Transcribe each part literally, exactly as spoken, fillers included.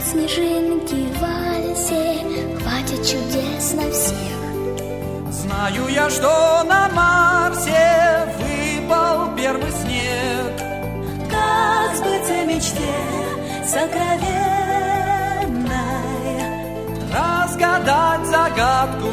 снежинки в вальсе, хватит чудес на всех. Знаю я, что на Марсе выпал первый снег. Как сбыться мечте сокровенной, разгадать загадку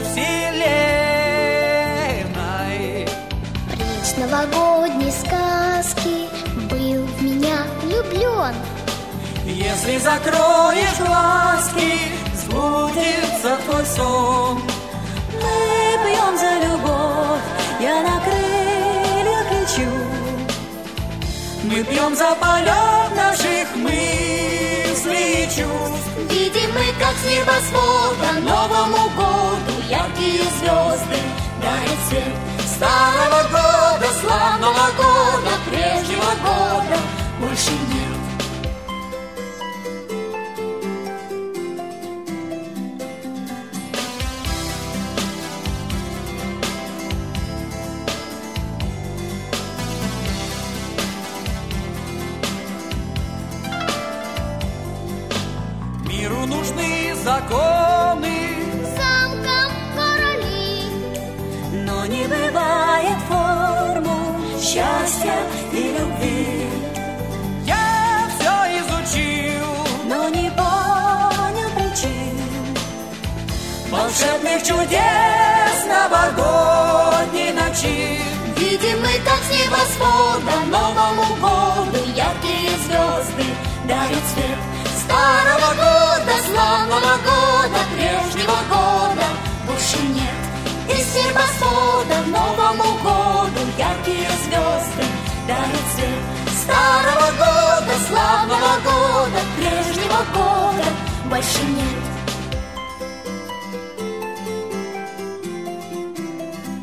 вселенной. Принц новогодней сказки был в меня влюблен. Если закроешь глазки, сбудется твой сон. Мы пьем за любовь, я на крыльях лечу. Мы пьем за полет наших мыслей и чувств. Видим мы, как с небосвода Новому году яркие звезды дарят свет. Старого года, славного года, Прежнего года больше нет. Миру нужны законы, Замком короли, но не бывает формул счастья и любви. я все изучил, Но не понял причин волшебных чудес новогодней ночи. видим мы, как с небосвода Новому году яркие звезды дарят свет. Старого года, Славного года, прежнего года больше нет. из небосвода Новому году яркие звезды дарят свет. Старого года, славного года, прежнего года больше нет.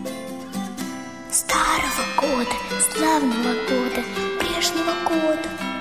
Старого года, славного года, прежнего года